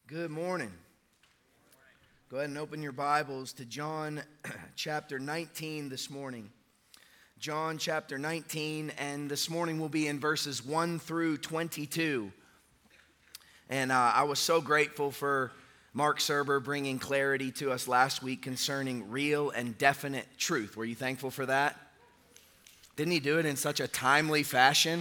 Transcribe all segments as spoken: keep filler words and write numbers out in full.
Good morning. Go ahead and open your Bibles to John chapter nineteen this morning. John chapter nineteen, and this morning we'll be in verses one through twenty-two. And uh, I was so grateful for Mark Serber bringing clarity to us last week concerning real and definite truth. Were you thankful for that? Didn't he do it in such a timely fashion?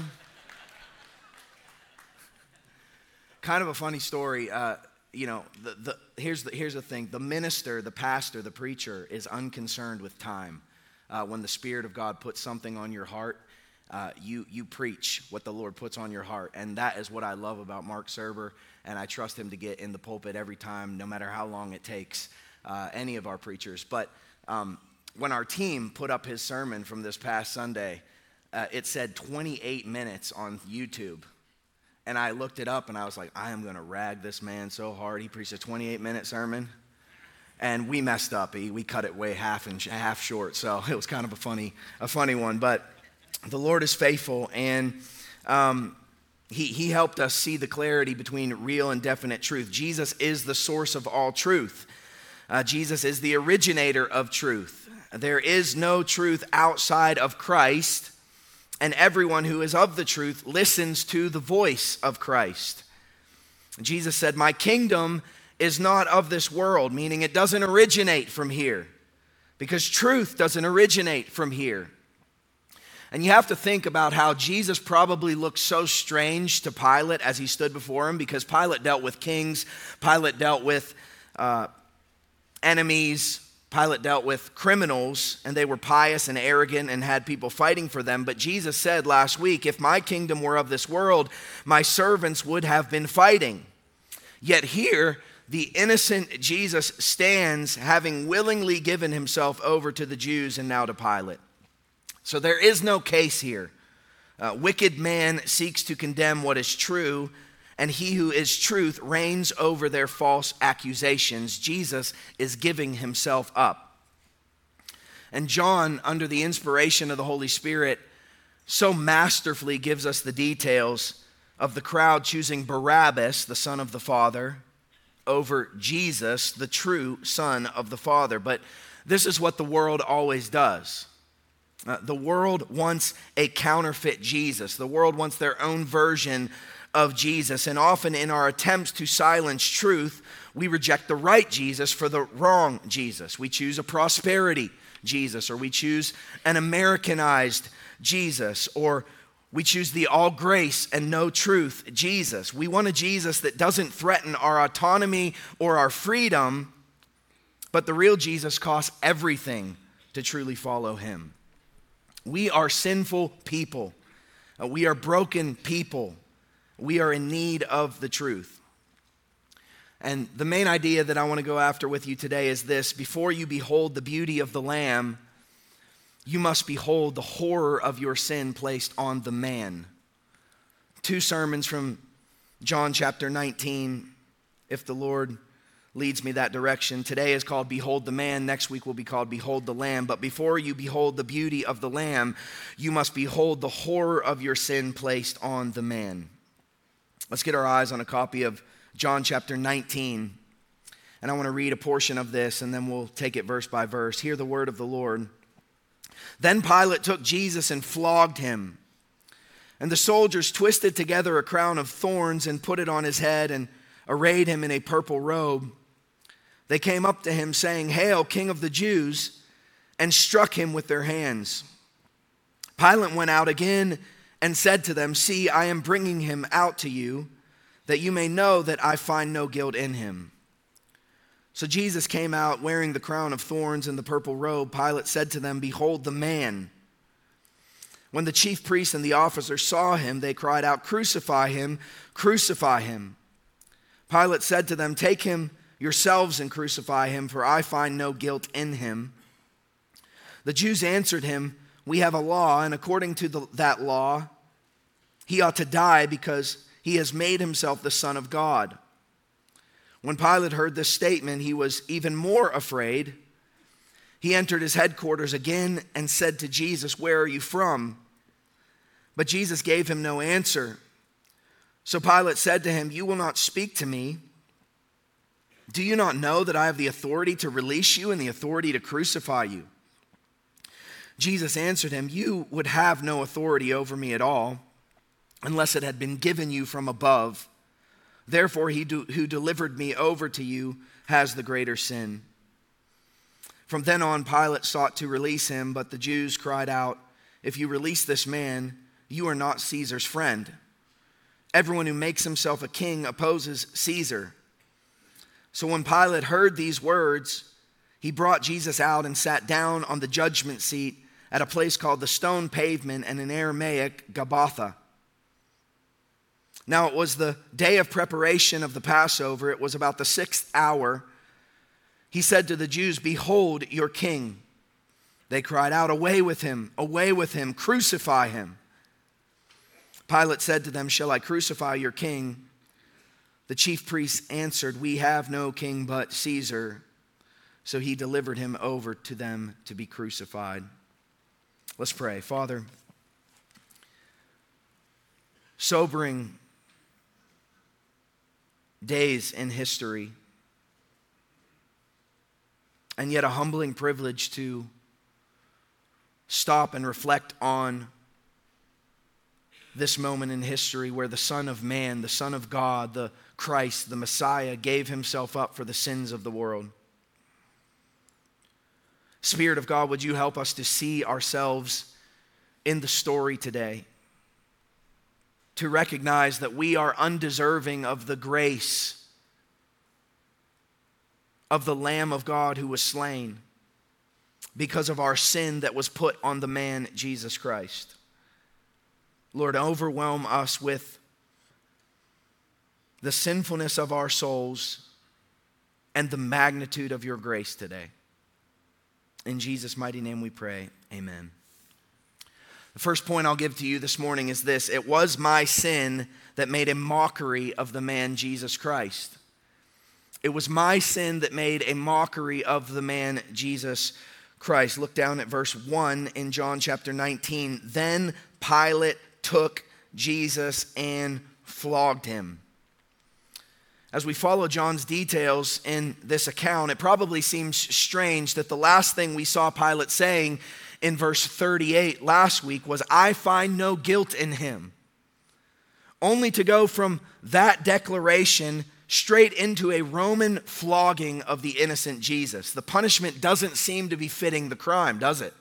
Kind of a funny story. Uh, you know, the, the, here's, the, here's the thing. The minister, the pastor, the preacher is unconcerned with time. Uh, when the Spirit of God puts something on your heart, uh, you, you preach what the Lord puts on your heart. And that is what I love about Mark Serber. And I trust him to get in the pulpit every time, no matter how long it takes, uh, any of our preachers. But um, when our team put up his sermon from this past Sunday, uh, it said twenty-eight minutes on YouTube. And I looked it up and I was like, I am going to rag this man so hard. He preached a twenty-eight minute sermon. And we messed up. We cut it way half and half short. So it was kind of a funny, a funny one. But the Lord is faithful, and um, he, he helped us see the clarity between real and definite truth. Jesus is the source of all truth. Uh, Jesus is the originator of truth. There is no truth outside of Christ. And everyone who is of the truth listens to the voice of Christ. Jesus said, my kingdom is not of this world, meaning it doesn't originate from here, because truth doesn't originate from here. And you have to think about how Jesus probably looked so strange to Pilate as he stood before him, because Pilate dealt with kings, Pilate dealt with uh, enemies, Pilate dealt with criminals, and they were pious and arrogant and had people fighting for them. But Jesus said last week, if my kingdom were of this world, my servants would have been fighting. Yet here, the innocent Jesus stands, having willingly given himself over to the Jews and now to Pilate. So there is no case here. Uh, wicked man seeks to condemn what is true, and he who is truth reigns over their false accusations. Jesus is giving himself up. And John, under the inspiration of the Holy Spirit, so masterfully gives us the details of the crowd choosing Barabbas, the son of the Father, over Jesus, the true Son of the Father. But this is what the world always does. Uh, the world wants a counterfeit Jesus. The world wants their own version of Jesus, and often in our attempts to silence truth, we reject the right Jesus for the wrong Jesus. We choose a prosperity Jesus, or we choose an Americanized Jesus, or we choose the all grace and no truth Jesus. We want a Jesus that doesn't threaten our autonomy or our freedom, but the real Jesus costs everything to truly follow him. We are sinful people. Uh, we are broken people. We are in need of the truth. And the main idea that I want to go after with you today is this: before you behold the beauty of the Lamb, you must behold the horror of your sin placed on the man. Two sermons from John chapter nineteen, if the Lord leads me that direction. Today is called Behold the Man. Next week will be called Behold the Lamb. But before you behold the beauty of the Lamb, you must behold the horror of your sin placed on the man. Let's get our eyes on a copy of John chapter nineteen. And I want to read a portion of this, and then we'll take it verse by verse. Hear the word of the Lord. Then Pilate took Jesus and flogged him. And the soldiers twisted together a crown of thorns and put it on his head and arrayed him in a purple robe. They came up to him saying, Hail, King of the Jews, and struck him with their hands. Pilate went out again and said to them, See, I am bringing him out to you, that you may know that I find no guilt in him. So Jesus came out wearing the crown of thorns and the purple robe. Pilate said to them, Behold the man. When the chief priests and the officers saw him, they cried out, Crucify him, crucify him. Pilate said to them, Take him yourselves and crucify him, for I find no guilt in him. The Jews answered him, We have a law, and according to the, that law, he ought to die because he has made himself the Son of God. When Pilate heard this statement, he was even more afraid. He entered his headquarters again and said to Jesus, Where are you from? But Jesus gave him no answer. So Pilate said to him, You will not speak to me. do you not know that I have the authority to release you and the authority to crucify you?" Jesus answered him, "You would have no authority over me at all, unless it had been given you from above. Therefore, he do, who delivered me over to you has the greater sin." From then on, Pilate sought to release him, but the Jews cried out, "If you release this man, you are not Caesar's friend. Everyone who makes himself a king opposes Caesar." So when Pilate heard these words, he brought Jesus out and sat down on the judgment seat at a place called the Stone Pavement, and in Aramaic, Gabbatha. Now it was the day of preparation of the Passover. It was about the sixth hour. He said to the Jews, "Behold your king." They cried out, "Away with him, away with him, crucify him." Pilate said to them, "Shall I crucify your king?" The chief priests answered, "We have no king but Caesar." So he delivered him over to them to be crucified. Let's pray. Father, sobering days in history, and yet a humbling privilege to stop and reflect on this moment in history where the Son of Man, the Son of God, the Christ, the Messiah, gave himself up for the sins of the world. Spirit of God, would you help us to see ourselves in the story today, to recognize that we are undeserving of the grace of the Lamb of God who was slain because of our sin that was put on the man Jesus Christ. Lord, overwhelm us with the sinfulness of our souls and the magnitude of your grace today. In Jesus' mighty name we pray, amen. The first point I'll give to you this morning is this: it was my sin that made a mockery of the man Jesus Christ. It was my sin that made a mockery of the man Jesus Christ. Look down at verse one in John chapter nineteen. Then Pilate took Jesus and flogged him. As we follow John's details in this account, it probably seems strange that the last thing we saw Pilate saying in verse thirty-eight last week was, "I find no guilt in him," only to go from that declaration straight into a Roman flogging of the innocent Jesus. The punishment doesn't seem to be fitting the crime, does it?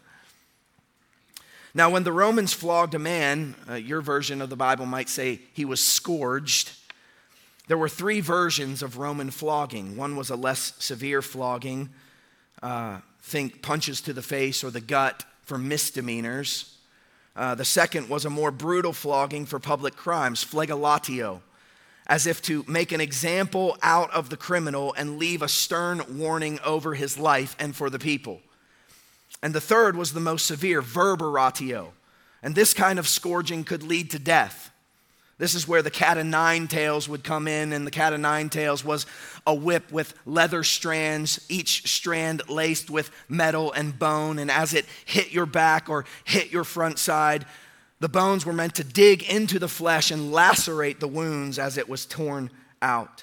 Now, when the Romans flogged a man, uh, your version of the Bible might say he was scourged. There were three versions of Roman flogging. One was a less severe flogging, uh, think punches to the face or the gut for misdemeanors. Uh, the second was a more brutal flogging for public crimes, flagellatio, as if to make an example out of the criminal and leave a stern warning over his life and for the people. And the third was the most severe, verberatio. And this kind of scourging could lead to death. This is where the cat o' nine tails would come in, and the cat o' nine tails was a whip with leather strands, each strand laced with metal and bone, and as it hit your back or hit your front side, the bones were meant to dig into the flesh and lacerate the wounds as it was torn out.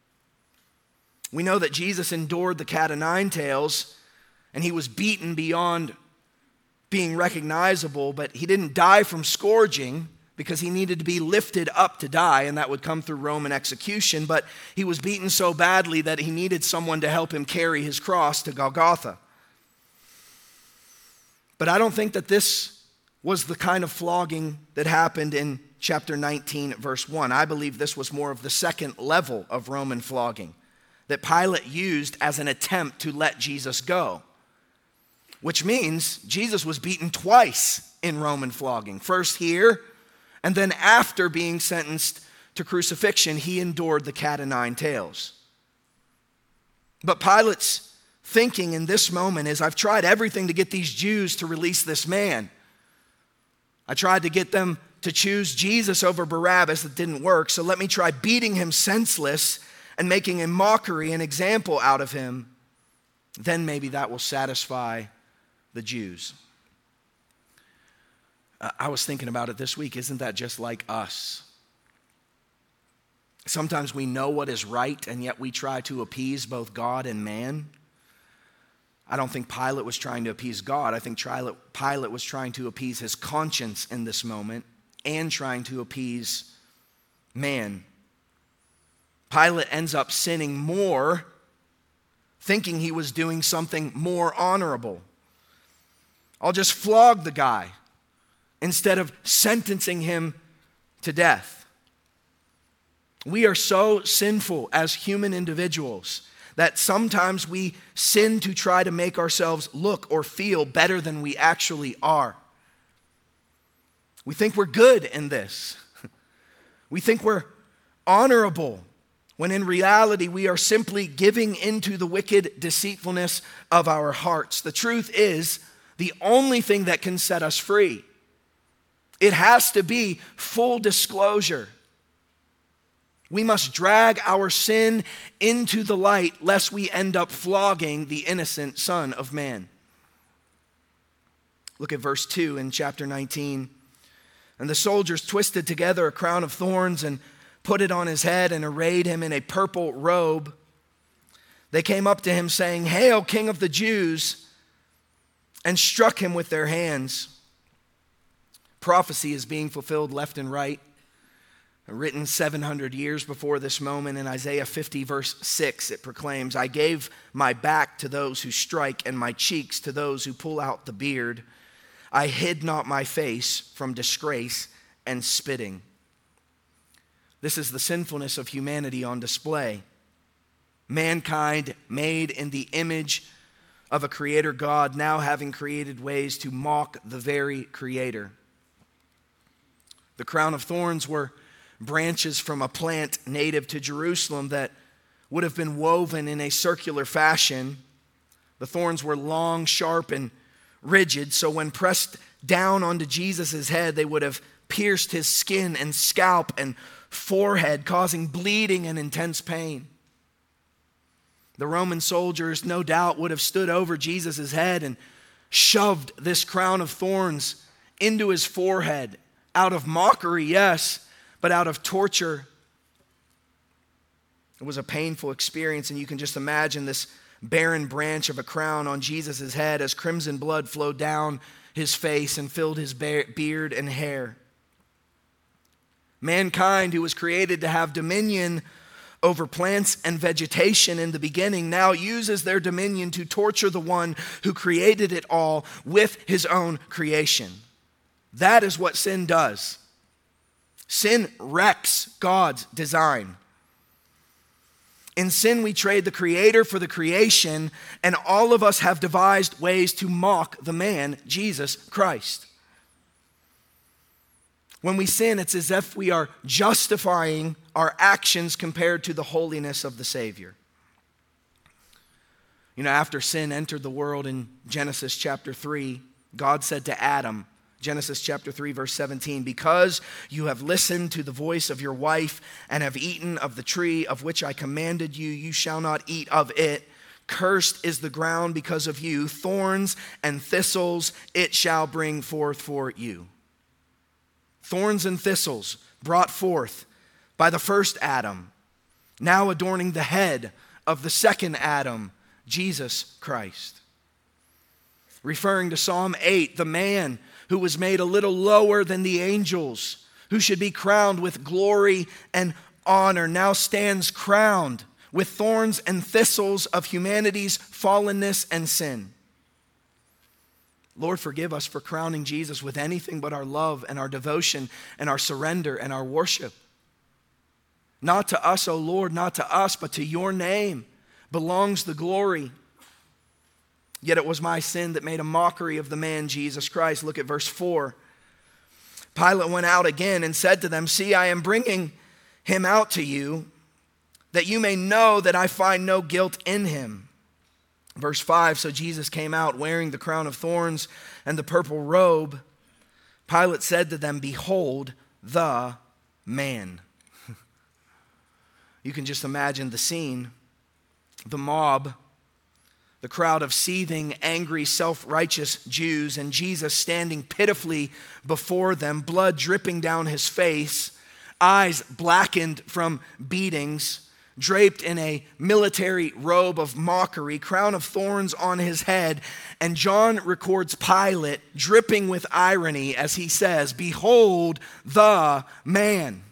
We know that Jesus endured the cat o' nine tails, and he was beaten beyond being recognizable, but he didn't die from scourging, because he needed to be lifted up to die, and that would come through Roman execution. But he was beaten so badly that he needed someone to help him carry his cross to Golgotha. But I don't think that this was the kind of flogging that happened in chapter nineteen, verse one. I believe this was more of the second level of Roman flogging that Pilate used as an attempt to let Jesus go, which means Jesus was beaten twice in Roman flogging. First here, and then after being sentenced to crucifixion, he endured the cat o' nine tails. But Pilate's thinking in this moment is, I've tried everything to get these Jews to release this man. I tried to get them to choose Jesus over Barabbas. That didn't work. So let me try beating him senseless and making a mockery, an example out of him. Then maybe that will satisfy the Jews. I was thinking about it this week. Isn't that just like us? Sometimes we know what is right, and yet we try to appease both God and man. I don't think Pilate was trying to appease God. I think Pilate was trying to appease his conscience in this moment and trying to appease man. Pilate ends up sinning more, thinking he was doing something more honorable. I'll just flog the guy instead of sentencing him to death. We are so sinful as human individuals that sometimes we sin to try to make ourselves look or feel better than we actually are. We think we're good in this. We think we're honorable, when in reality we are simply giving into the wicked deceitfulness of our hearts. The truth is, the only thing that can set us free, it has to be full disclosure. We must drag our sin into the light, lest we end up flogging the innocent Son of Man. Look at verse two in chapter nineteen. And the soldiers twisted together a crown of thorns and put it on his head and arrayed him in a purple robe. They came up to him saying, "Hail, King of the Jews," and struck him with their hands. Prophecy is being fulfilled left and right. Written seven hundred years before this moment in Isaiah fifty verse six, it proclaims, "I gave my back to those who strike and my cheeks to those who pull out the beard. I hid not my face from disgrace and spitting." This is the sinfulness of humanity on display. Mankind made in the image of a creator God, now having created ways to mock the very creator. The crown of thorns were branches from a plant native to Jerusalem that would have been woven in a circular fashion. The thorns were long, sharp, and rigid, so when pressed down onto Jesus' head, they would have pierced his skin and scalp and forehead, causing bleeding and intense pain. The Roman soldiers, no doubt, would have stood over Jesus' head and shoved this crown of thorns into his forehead, out of mockery, yes, but out of torture. It was a painful experience, and you can just imagine this barren branch of a crown on Jesus' head as crimson blood flowed down his face and filled his beard and hair. Mankind, who was created to have dominion over plants and vegetation in the beginning, now uses their dominion to torture the one who created it all with his own creation. That is what sin does. Sin wrecks God's design. In sin, we trade the Creator for the creation, and all of us have devised ways to mock the man, Jesus Christ. When we sin, it's as if we are justifying our actions compared to the holiness of the Savior. You know, after sin entered the world in Genesis chapter three, God said to Adam, Genesis chapter three, verse seventeen, "Because you have listened to the voice of your wife and have eaten of the tree of which I commanded you, you shall not eat of it. Cursed is the ground because of you. Thorns and thistles it shall bring forth for you." Thorns and thistles brought forth by the first Adam, now adorning the head of the second Adam, Jesus Christ. Referring to Psalm eight, the man who was made a little lower than the angels, who should be crowned with glory and honor, now stands crowned with thorns and thistles of humanity's fallenness and sin. Lord, forgive us for crowning Jesus with anything but our love and our devotion and our surrender and our worship. Not to us, O Lord, not to us, but to your name belongs the glory. Yet it was my sin that made a mockery of the man Jesus Christ. Look at verse four. Pilate went out again and said to them, "See, I am bringing him out to you, that you may know that I find no guilt in him." Verse five, so Jesus came out wearing the crown of thorns and the purple robe. Pilate said to them, "Behold the man." You can just imagine the scene. The mob, the crowd of seething, angry, self-righteous Jews, and Jesus standing pitifully before them, blood dripping down his face, eyes blackened from beatings, draped in a military robe of mockery, crown of thorns on his head. And John records Pilate dripping with irony as he says, "Behold the man."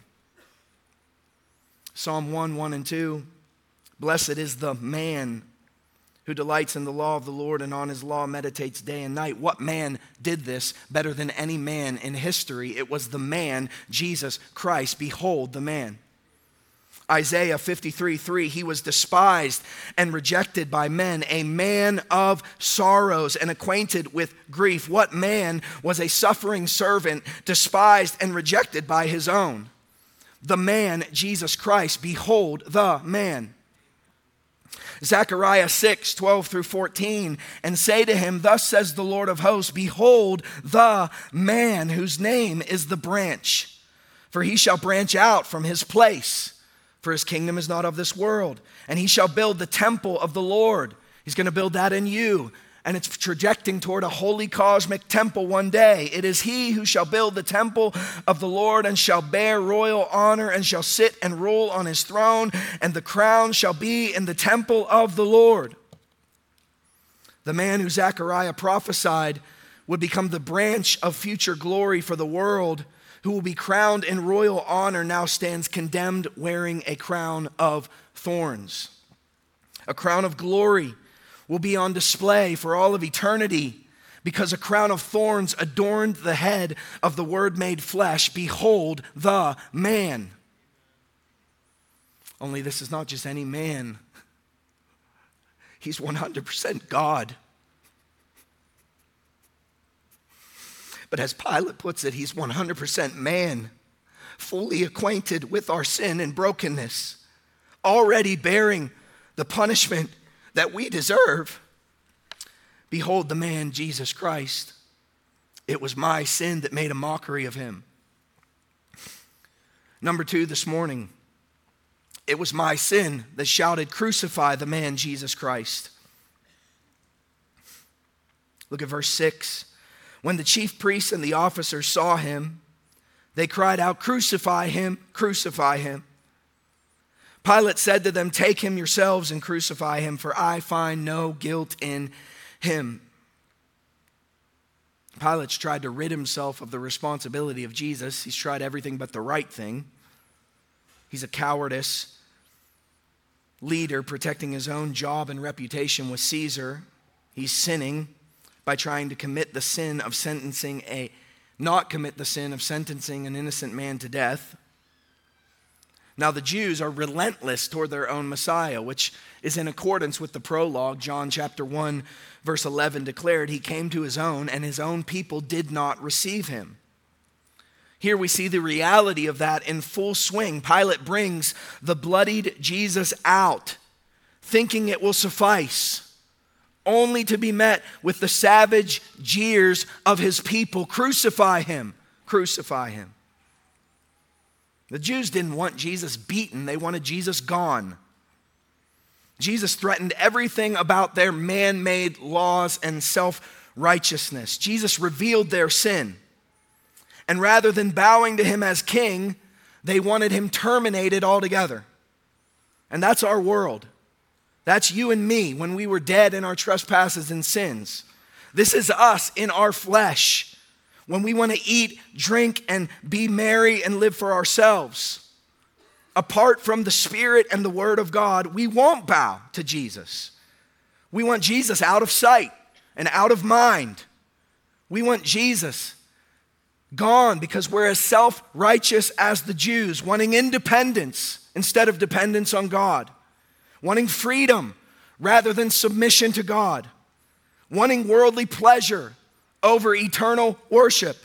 Psalm one, one and two, "Blessed is the man who delights in the law of the Lord and on his law meditates day and night." What man did this better than any man in history? It was the man, Jesus Christ. Behold the man. Isaiah fifty-three, three, "He was despised and rejected by men, a man of sorrows and acquainted with grief." What man was a suffering servant, despised and rejected by his own? The man, Jesus Christ. Behold the man. Zechariah six, twelve through fourteen, "And say to him, thus says the Lord of hosts, behold the man whose name is the branch. For he shall branch out from his place, for his kingdom is not of this world. And he shall build the temple of the Lord." He's going to build that in you. And it's trajecting toward a holy cosmic temple one day. "It is he who shall build the temple of the Lord and shall bear royal honor and shall sit and rule on his throne, and the crown shall be in the temple of the Lord." The man who Zechariah prophesied would become the branch of future glory for the world, who will be crowned in royal honor, now stands condemned, wearing a crown of thorns. A crown of glory will be on display for all of eternity, because a crown of thorns adorned the head of the Word made flesh. Behold the man. Only this is not just any man. He's one hundred percent God. But as Pilate puts it, he's one hundred percent man, fully acquainted with our sin and brokenness, already bearing the punishment that we deserve. Behold the man, Jesus Christ. It was my sin that made a mockery of him. Number two this morning, it was my sin that shouted, "Crucify the man, Jesus Christ." Look at verse six. "When the chief priests and the officers saw him, they cried out, 'Crucify him, crucify him.' Pilate said to them, 'Take him yourselves and crucify him, for I find no guilt in him.'" Pilate's tried to rid himself of the responsibility of Jesus. He's tried everything but the right thing. He's a cowardice leader protecting his own job and reputation with Caesar. He's sinning by trying to commit the sin of sentencing a, not commit the sin of sentencing an innocent man to death. Now the Jews are relentless toward their own Messiah, which is in accordance with the prologue. John chapter one, verse eleven declared, "He came to his own, and his own people did not receive him." Here we see the reality of that in full swing. Pilate brings the bloodied Jesus out, thinking it will suffice, only to be met with the savage jeers of his people. "Crucify him, crucify him." The Jews didn't want Jesus beaten, they wanted Jesus gone. Jesus threatened everything about their man-made laws and self-righteousness. Jesus revealed their sin. And rather than bowing to him as king, they wanted him terminated altogether. And that's our world. That's you and me when we were dead in our trespasses and sins. This is us in our flesh, when we want to eat, drink, and be merry and live for ourselves. Apart from the Spirit and the Word of God, we won't bow to Jesus. We want Jesus out of sight and out of mind. We want Jesus gone because we're as self-righteous as the Jews, wanting independence instead of dependence on God, wanting freedom rather than submission to God, wanting worldly pleasure over eternal worship.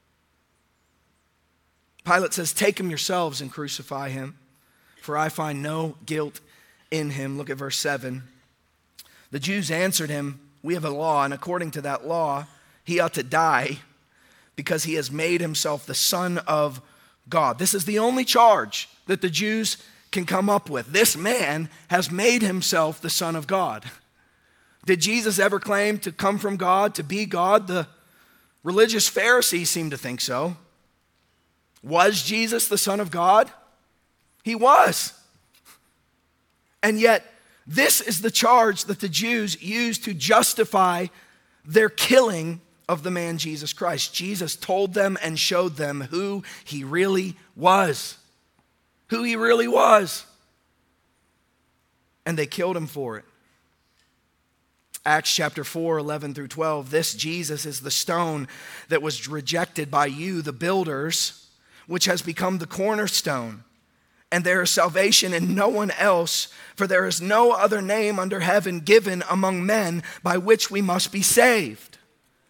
Pilate says, "Take him yourselves and crucify him, for I find no guilt in him." Look at verse seven. The Jews answered him, "We have a law, and according to that law, he ought to die because he has made himself the Son of God." This is the only charge that the Jews can come up with. This man has made himself the Son of God. Did Jesus ever claim to come from God, to be God? The religious Pharisees seem to think so. Was Jesus the Son of God? He was. And yet, this is the charge that the Jews used to justify their killing of the man Jesus Christ. Jesus told them and showed them who he really was. Who he really was. And they killed him for it. Acts chapter four, eleven through twelve. This Jesus is the stone that was rejected by you, the builders, which has become the cornerstone. And there is salvation in no one else, for there is no other name under heaven given among men by which we must be saved.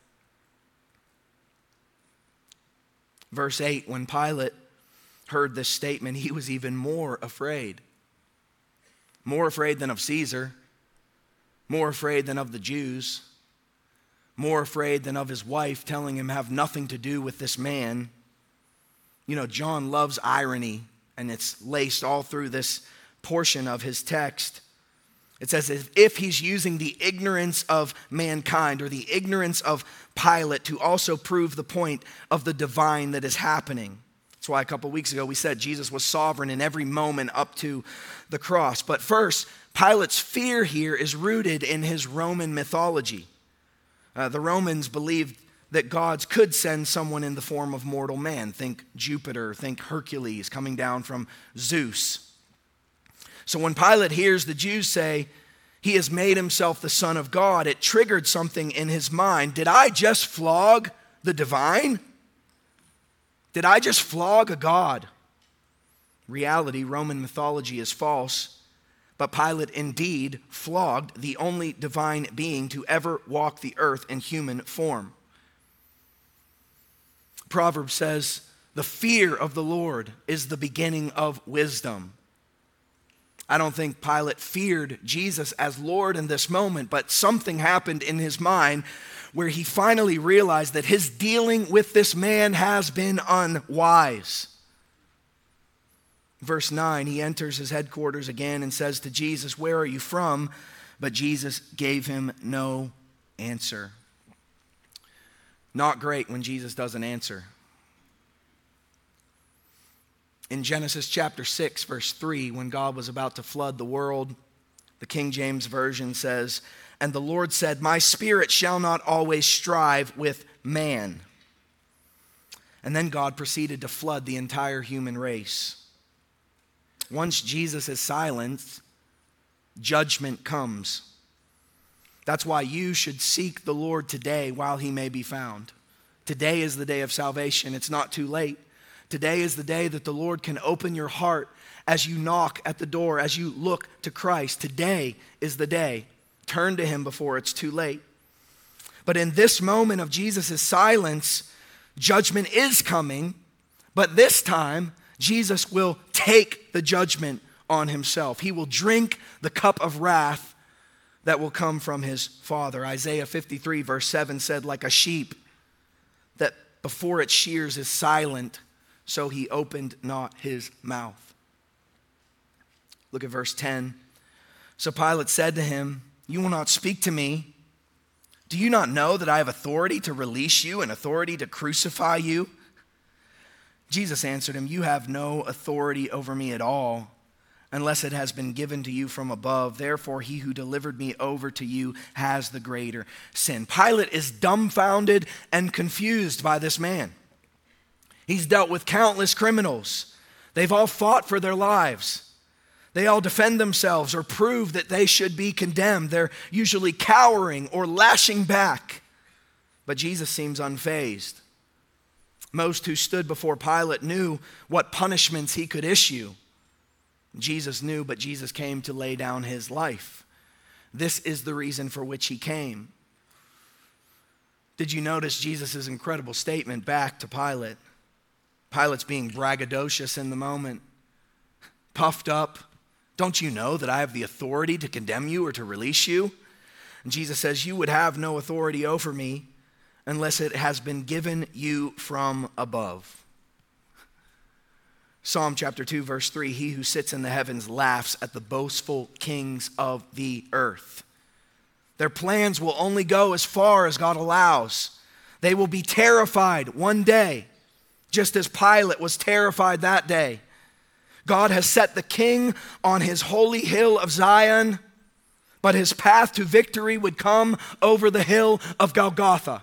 Verse eight, when Pilate heard this statement, he was even more afraid. More afraid than of Caesar, more afraid than of the Jews, more afraid than of his wife telling him have nothing to do with this man. You know, John loves irony, and it's laced all through this portion of his text. It's as if he's using the ignorance of mankind or the ignorance of Pilate to also prove the point of the divine that is happening. That's why a couple weeks ago we said Jesus was sovereign in every moment up to the cross. But first, Pilate's fear here is rooted in his Roman mythology. Uh, the Romans believed that gods could send someone in the form of mortal man. Think Jupiter, think Hercules coming down from Zeus. So when Pilate hears the Jews say, he has made himself the Son of God, it triggered something in his mind. Did I just flog the divine? Did I just flog a god? Reality, Roman mythology is false. But Pilate indeed flogged the only divine being to ever walk the earth in human form. Proverbs says, the fear of the Lord is the beginning of wisdom. I don't think Pilate feared Jesus as Lord in this moment, but something happened in his mind where he finally realized that his dealing with this man has been unwise. Verse nine, he enters his headquarters again and says to Jesus, where are you from? But Jesus gave him no answer. Not great when Jesus doesn't answer. In Genesis chapter six, verse three, when God was about to flood the world, the King James Version says, and the Lord said, my spirit shall not always strive with man. And then God proceeded to flood the entire human race. Once Jesus is silenced, judgment comes. That's why you should seek the Lord today while he may be found. Today is the day of salvation. It's not too late. Today is the day that the Lord can open your heart as you knock at the door, as you look to Christ. Today is the day. Turn to him before it's too late. But in this moment of Jesus' silence, judgment is coming, but this time, Jesus will take the judgment on himself. He will drink the cup of wrath that will come from his Father. Isaiah fifty-three verse seven said, like a sheep that before its shears is silent, so he opened not his mouth. Look at verse ten. So Pilate said to him, you will not speak to me. Do you not know that I have authority to release you and authority to crucify you? Jesus answered him, you have no authority over me at all, unless it has been given to you from above. Therefore, he who delivered me over to you has the greater sin. Pilate is dumbfounded and confused by this man. He's dealt with countless criminals. They've all fought for their lives. They all defend themselves or prove that they should be condemned. They're usually cowering or lashing back. But Jesus seems unfazed. Most who stood before Pilate knew what punishments he could issue. Jesus knew, but Jesus came to lay down his life. This is the reason for which he came. Did you notice Jesus' incredible statement back to Pilate? Pilate's being braggadocious in the moment, puffed up. Don't you know that I have the authority to condemn you or to release you? And Jesus says, you would have no authority over me unless it has been given you from above. Psalm chapter two, verse three, he who sits in the heavens laughs at the boastful kings of the earth. Their plans will only go as far as God allows. They will be terrified one day just as Pilate was terrified that day. God has set the king on his holy hill of Zion, but his path to victory would come over the hill of Golgotha.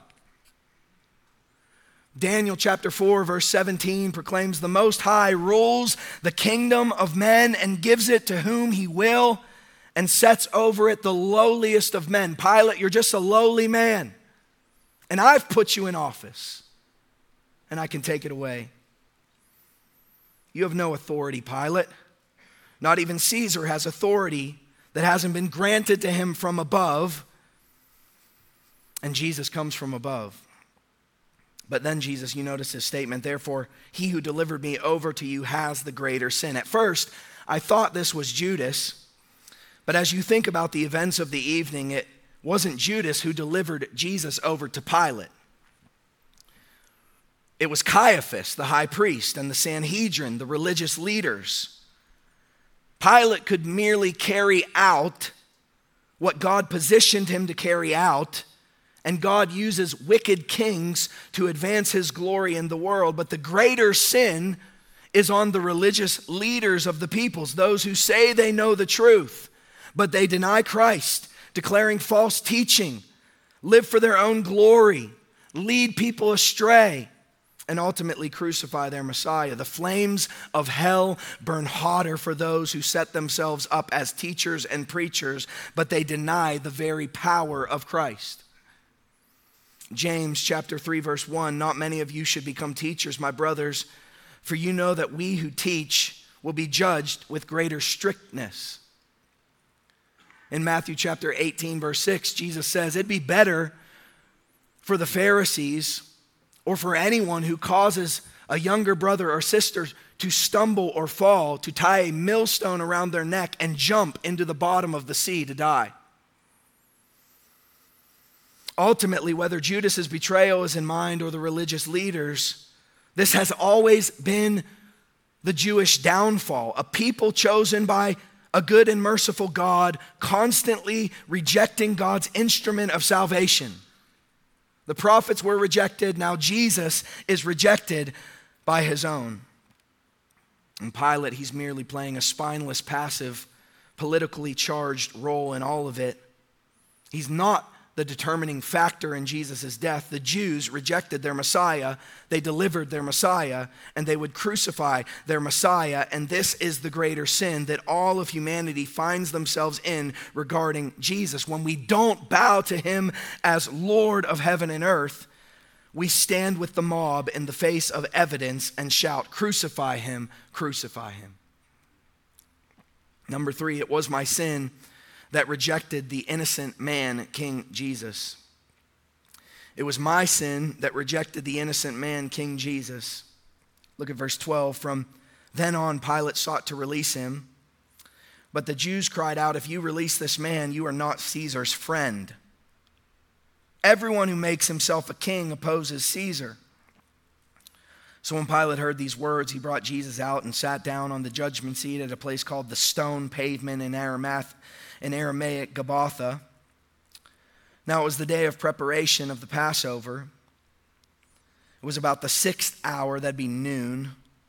Daniel chapter four verse seventeen proclaims, the Most High rules the kingdom of men and gives it to whom he will, and sets over it the lowliest of men. Pilate, you're just a lowly man, and I've put you in office, and I can take it away. You have no authority, Pilate. Not even Caesar has authority that hasn't been granted to him from above. And Jesus comes from above. But then Jesus, you notice his statement, therefore, he who delivered me over to you has the greater sin. At first, I thought this was Judas. But as you think about the events of the evening, it wasn't Judas who delivered Jesus over to Pilate. It was Caiaphas, the high priest, and the Sanhedrin, the religious leaders. Pilate could merely carry out what God positioned him to carry out, and God uses wicked kings to advance his glory in the world. But the greater sin is on the religious leaders of the peoples, those who say they know the truth, but they deny Christ, declaring false teaching, live for their own glory, lead people astray, and ultimately crucify their Messiah. The flames of hell burn hotter for those who set themselves up as teachers and preachers, but they deny the very power of Christ. James chapter three verse one, not many of you should become teachers, my brothers, for you know that we who teach will be judged with greater strictness. In Matthew chapter eighteen verse six, Jesus says, it'd be better for the Pharisees or for anyone who causes a younger brother or sister to stumble or fall, to tie a millstone around their neck and jump into the bottom of the sea to die. Ultimately, whether Judas's betrayal is in mind or the religious leaders, this has always been the Jewish downfall. A people chosen by a good and merciful God, constantly rejecting God's instrument of salvation. The prophets were rejected. Now Jesus is rejected by his own. And Pilate, he's merely playing a spineless, passive, politically charged role in all of it. He's not the determining factor in Jesus' death. The Jews rejected their Messiah. They delivered their Messiah, and they would crucify their Messiah. And this is the greater sin that all of humanity finds themselves in regarding Jesus. When we don't bow to him as Lord of heaven and earth, we stand with the mob in the face of evidence and shout, crucify him, crucify him. Number three, it was my sin that rejected the innocent man, King Jesus. It was my sin that rejected the innocent man, King Jesus. Look at verse twelve. From then on, Pilate sought to release him. But the Jews cried out, if you release this man, you are not Caesar's friend. Everyone who makes himself a king opposes Caesar. So when Pilate heard these words, he brought Jesus out and sat down on the judgment seat at a place called the Stone Pavement in Aramaic, in Aramaic Gabbatha. Now it was the day of preparation of the Passover. It was about the sixth hour, that'd be noon,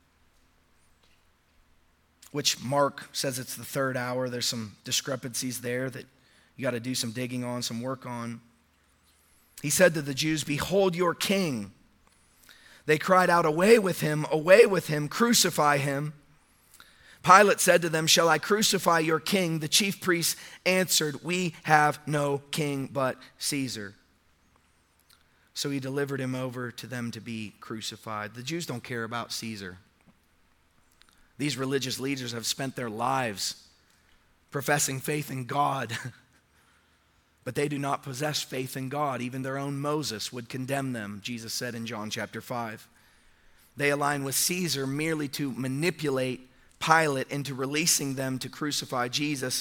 which Mark says it's the third hour. There's some discrepancies there that you got to do some digging on, some work on. He said to the Jews, behold your king. They cried out, away with him, away with him, crucify him. Pilate said to them, shall I crucify your king? The chief priests answered, we have no king but Caesar. So he delivered him over to them to be crucified. The Jews don't care about Caesar. These religious leaders have spent their lives professing faith in God, but they do not possess faith in God. Even their own Moses would condemn them, Jesus said in John chapter five. They align with Caesar merely to manipulate Pilate into releasing them to crucify Jesus,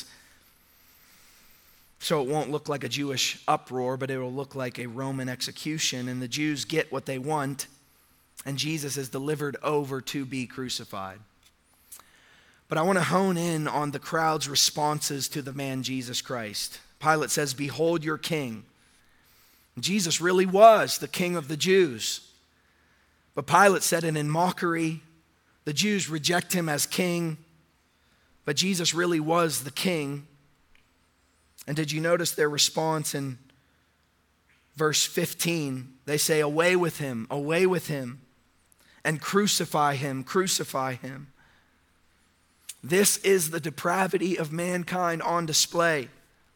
so it won't look like a Jewish uproar, but it will look like a Roman execution. And the Jews get what they want, and Jesus is delivered over to be crucified. But I want to hone in on the crowd's responses to the man Jesus Christ. Pilate says, behold your king. Jesus really was the king of the Jews. But Pilate said it in mockery. The Jews reject him as king, but Jesus really was the king. And did you notice their response in verse fifteen? They say, "Away with him, away with him, and crucify him, crucify him." This is the depravity of mankind on display.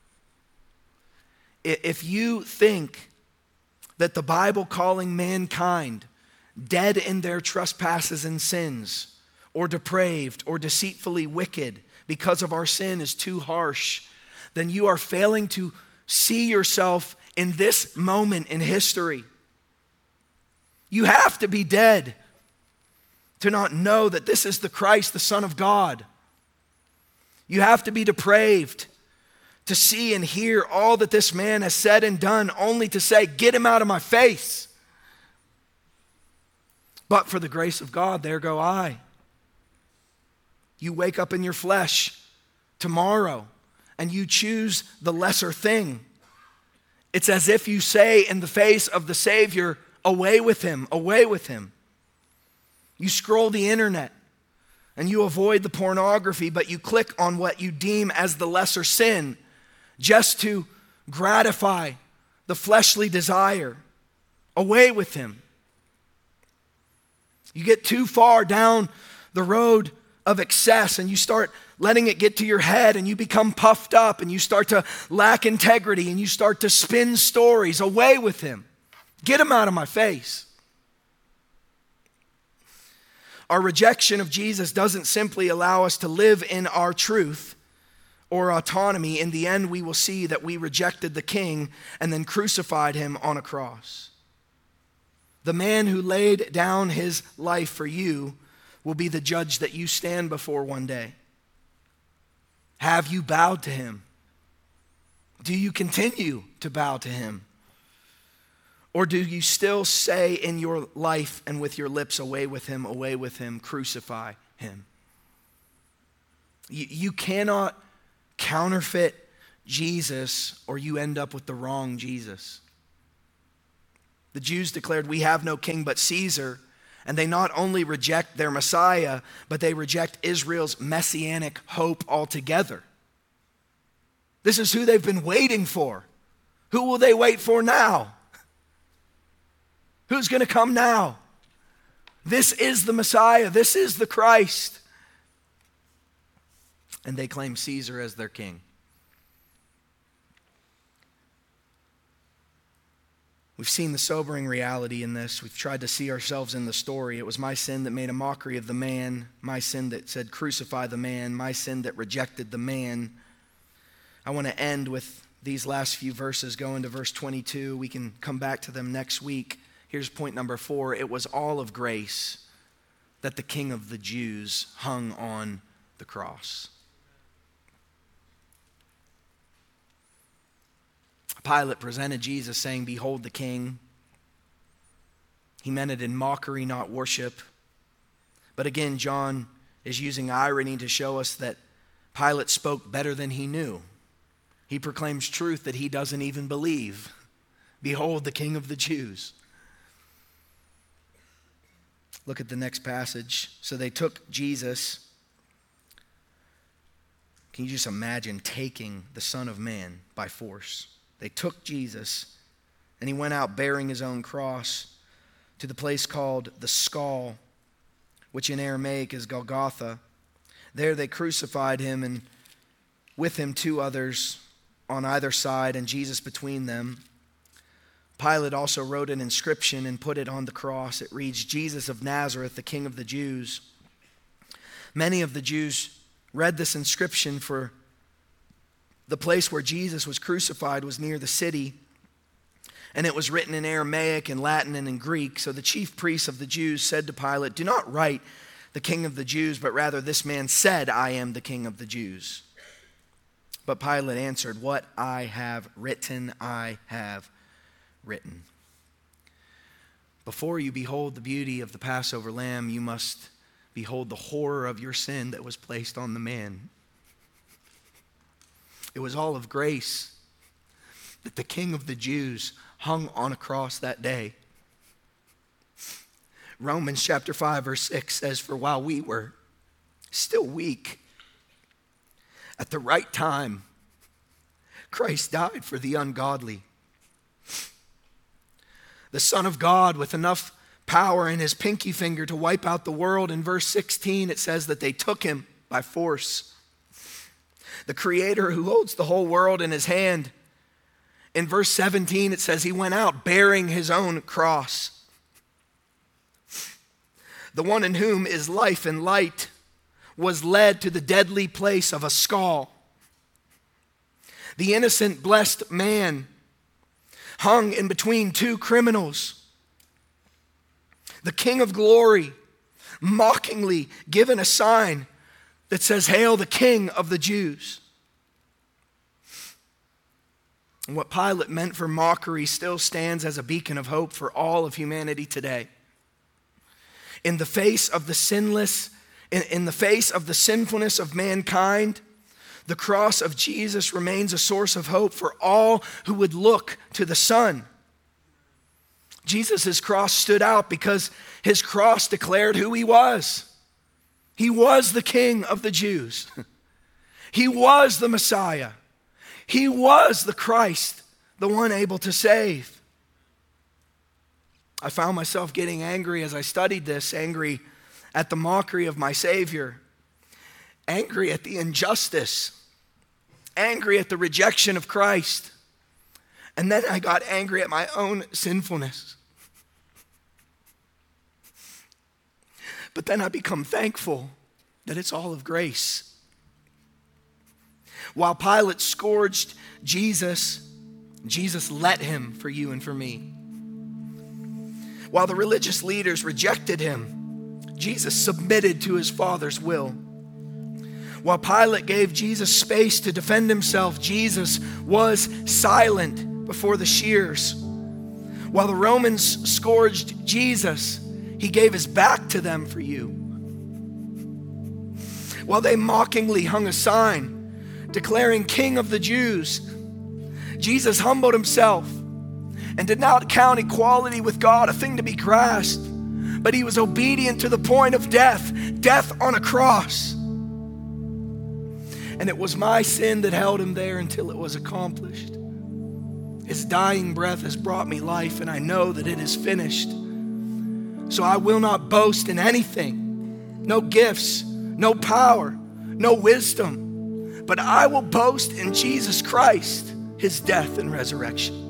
If you think that the Bible calling mankind dead in their trespasses and sins, or depraved, or deceitfully wicked because of our sin is too harsh, then you are failing to see yourself in this moment in history. You have to be dead to not know that this is the Christ, the Son of God. You have to be depraved to see and hear all that this man has said and done, only to say, "Get him out of my face." But for the grace of God, there go I. You wake up in your flesh tomorrow and you choose the lesser thing. It's as if you say in the face of the Savior, "Away with him, away with him." You scroll the internet and you avoid the pornography, but you click on what you deem as the lesser sin just to gratify the fleshly desire. Away with him. You get too far down the road of excess and you start letting it get to your head and you become puffed up and you start to lack integrity and you start to spin stories. Away with him. Get him out of my face. Our rejection of Jesus doesn't simply allow us to live in our truth or autonomy. In the end, we will see that we rejected the King and then crucified him on a cross. The man who laid down his life for you will be the judge that you stand before one day. Have you bowed to him? Do you continue to bow to him? Or do you still say in your life and with your lips, "Away with him, away with him, crucify him"? You, you cannot counterfeit Jesus or you end up with the wrong Jesus. The Jews declared, "We have no king but Caesar." And they not only reject their Messiah, but they reject Israel's messianic hope altogether. This is who they've been waiting for. Who will they wait for now? Who's going to come now? This is the Messiah. This is the Christ. And they claim Caesar as their king. We've seen the sobering reality in this. We've tried to see ourselves in the story. It was my sin that made a mockery of the man. My sin that said, "Crucify the man." My sin that rejected the man. I want to end with these last few verses. Go into verse twenty-two. We can come back to them next week. Here's point number four. It was all of grace that the King of the Jews hung on the cross. Pilate presented Jesus saying, "Behold the King." He meant it in mockery, not worship. But again, John is using irony to show us that Pilate spoke better than he knew. He proclaims truth that he doesn't even believe. Behold the King of the Jews. Look at the next passage. So they took Jesus. Can you just imagine taking the Son of Man by force? They took Jesus, and he went out bearing his own cross to the place called the Skull, which in Aramaic is Golgotha. There they crucified him, and with him two others on either side, and Jesus between them. Pilate also wrote an inscription and put it on the cross. It reads, "Jesus of Nazareth, the King of the Jews." Many of the Jews read this inscription, for the place where Jesus was crucified was near the city, and it was written in Aramaic and Latin and in Greek. So the chief priests of the Jews said to Pilate, "Do not write the King of the Jews, but rather this man said, 'I am the King of the Jews.'" But Pilate answered, "What I have written, I have written." Before you behold the beauty of the Passover lamb, you must behold the horror of your sin that was placed on the man. It was all of grace that the King of the Jews hung on a cross that day. Romans chapter five, verse six says, "For while we were still weak, at the right time, Christ died for the ungodly." The Son of God with enough power in his pinky finger to wipe out the world. In verse sixteen, it says that they took him by force. The Creator who holds the whole world in his hand. In verse seventeen, it says he went out bearing his own cross. The one in whom is life and light was led to the deadly place of a skull. The innocent, blessed man hung in between two criminals. The King of glory mockingly given a sign that says, "Hail the King of the Jews." And what Pilate meant for mockery still stands as a beacon of hope for all of humanity today. In the face of the sinless, in, in the face of the sinfulness of mankind, the cross of Jesus remains a source of hope for all who would look to the Son. Jesus' cross stood out because his cross declared who he was. He was the King of the Jews. He was the Messiah. He was the Christ, the one able to save. I found myself getting angry as I studied this, angry at the mockery of my Savior, angry at the injustice, angry at the rejection of Christ. And then I got angry at my own sinfulness. But then I become thankful that it's all of grace. While Pilate scourged Jesus, Jesus let him for you and for me. While the religious leaders rejected him, Jesus submitted to his Father's will. While Pilate gave Jesus space to defend himself, Jesus was silent before the shears. While the Romans scourged Jesus, he gave his back to them for you. While they mockingly hung a sign declaring King of the Jews, Jesus humbled himself and did not count equality with God a thing to be grasped, but he was obedient to the point of death, death on a cross. And it was my sin that held him there until it was accomplished. His dying breath has brought me life, and I know that it is finished. So I will not boast in anything, no gifts, no power, no wisdom, but I will boast in Jesus Christ, his death and resurrection.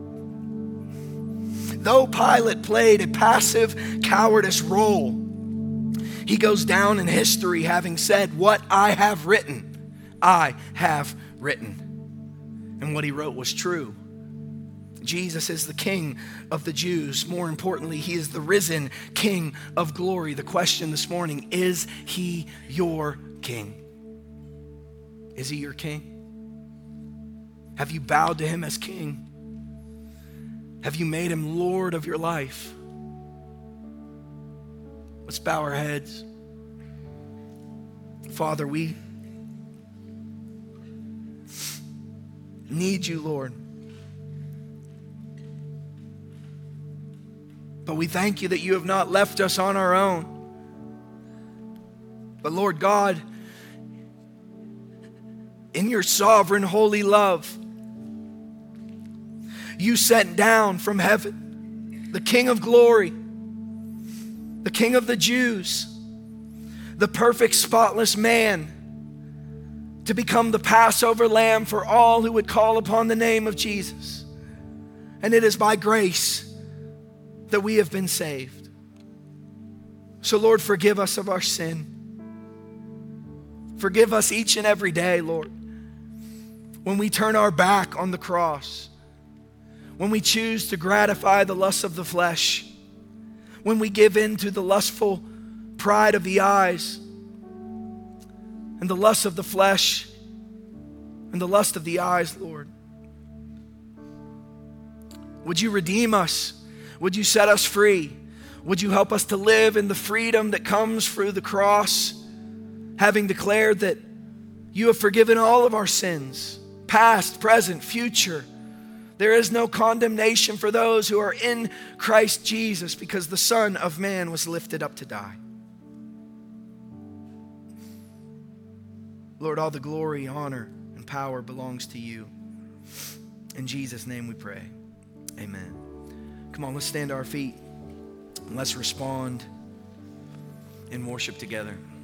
Though Pilate played a passive cowardice role, he goes down in history having said, "What I have written, I have written." And what he wrote was true. Jesus is the King of the Jews. More importantly, he is the risen King of glory. The question this morning, is he your King? Is he your King? Have you bowed to him as King? Have you made him Lord of your life? Let's bow our heads. Father, we need you, Lord. But we thank you that you have not left us on our own. But Lord God, in your sovereign holy love, you sent down from heaven the King of glory, the King of the Jews, the perfect spotless man, to become the Passover lamb for all who would call upon the name of Jesus. And it is by grace that we have been saved. So Lord, forgive us of our sin. Forgive us each and every day, Lord, when we turn our back on the cross, when we choose to gratify the lusts of the flesh, when we give in to the lustful pride of the eyes and the lust of the flesh and the lust of the eyes, Lord. Would you redeem us? Would you set us free? Would you help us to live in the freedom that comes through the cross, having declared that you have forgiven all of our sins, past, present, future, There is no condemnation for those who are in Christ Jesus, because the Son of Man was lifted up to die. Lord, all the glory, honor, and power belongs to you. In Jesus' name we pray. Amen. Come on, let's stand to our feet and let's respond in worship together.